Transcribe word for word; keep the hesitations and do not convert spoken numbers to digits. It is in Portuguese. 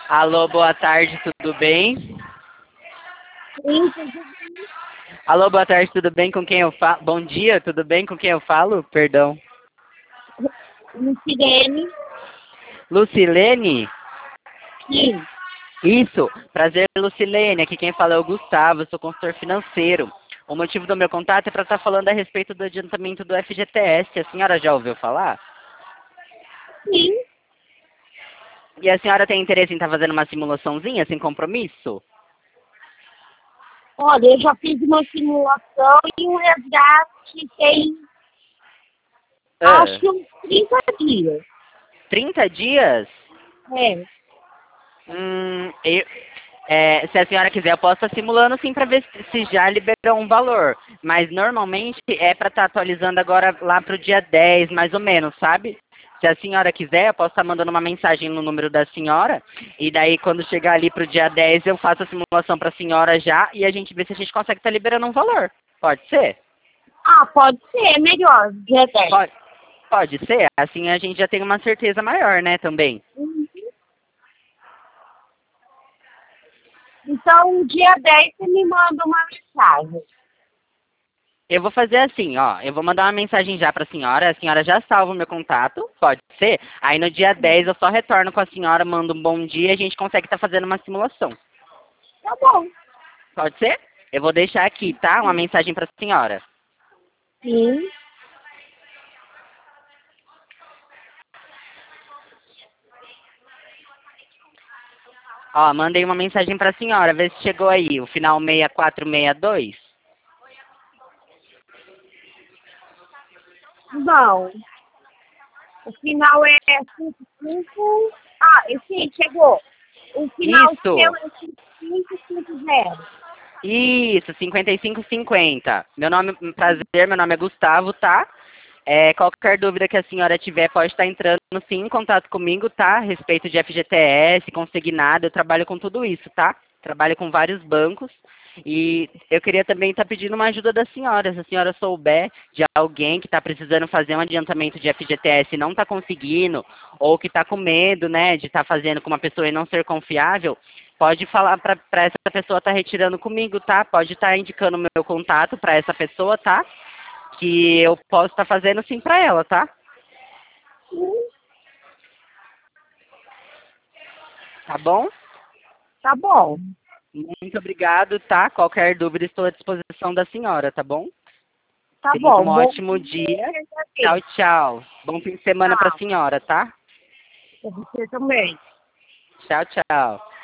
Alô, boa tarde, tudo bem? Sim, tudo Alô, boa tarde, tudo bem com quem eu falo? Bom dia, tudo bem com quem eu falo? Perdão. bem. Sirene, Lucilene? sim. Isso, prazer, Lucilene. Aqui quem fala é o Gustavo, sou consultor financeiro. O motivo do meu contato é para estar falando a respeito do adiantamento do F G T S. A senhora já ouviu falar? Sim. E a senhora tem interesse em estar fazendo uma simulaçãozinha sem compromisso? Olha, eu já fiz uma simulação e um resgate tem, acho Ah, que uns trinta dias. trinta dias? É. Hum, eu, é, se a senhora quiser, eu posso estar simulando sim para ver se se já liberou um valor. Mas normalmente é para estar atualizando agora lá para o dia dez, mais ou menos, sabe? Se a senhora quiser, eu posso estar mandando uma mensagem no número da senhora. E daí, quando chegar ali para o dia dez, eu faço a simulação para a senhora já e a gente vê se a gente consegue estar liberando um valor. Pode ser? Ah, pode ser, é melhor, dia dez. Pode, pode ser? Assim a gente já tem uma certeza maior, né, também. Uhum. Então, dia dez você me manda uma mensagem. Eu vou fazer assim, ó. Eu vou mandar uma mensagem já pra senhora. A senhora já salva o meu contato, pode ser? Aí no dia dez eu só retorno com a senhora, mando um bom dia e a gente consegue estar fazendo uma simulação. Tá bom. Pode ser? Eu vou deixar aqui, tá? Uma mensagem pra senhora. Sim. Ó, mandei uma mensagem pra senhora, vê se chegou aí. O final seis quatro seis dois. Não. O final é cinco cinco. Ah, e sim, chegou. O final seu Isso! é cinco cinco cinco zero. Isso, cinquenta e cinco cinquenta. Meu nome, prazer, meu nome é Gustavo, tá? É, qualquer dúvida que a senhora tiver, pode estar entrando sim em contato comigo, tá? A respeito de F G T S, consignado, eu trabalho com tudo isso, tá? Trabalho com vários bancos. E eu queria também estar pedindo uma ajuda da senhora. Se a senhora souber de alguém que está precisando fazer um adiantamento de F G T S e não está conseguindo, ou que está com medo, né, de estar fazendo com uma pessoa e não ser confiável, pode falar para essa pessoa estar retirando comigo, tá? Pode estar indicando o meu contato para essa pessoa, tá? Que eu posso estar fazendo sim para ela, tá? Sim, Tá bom? tá bom. Muito obrigado, tá? Qualquer dúvida estou à disposição da senhora, tá bom? Tá Tenha bom. um Bom ótimo dia, dia. eu Tchau, agradeço. tchau. Bom fim de semana para a Tchau. senhora, tá? Pra você também. Tchau, tchau.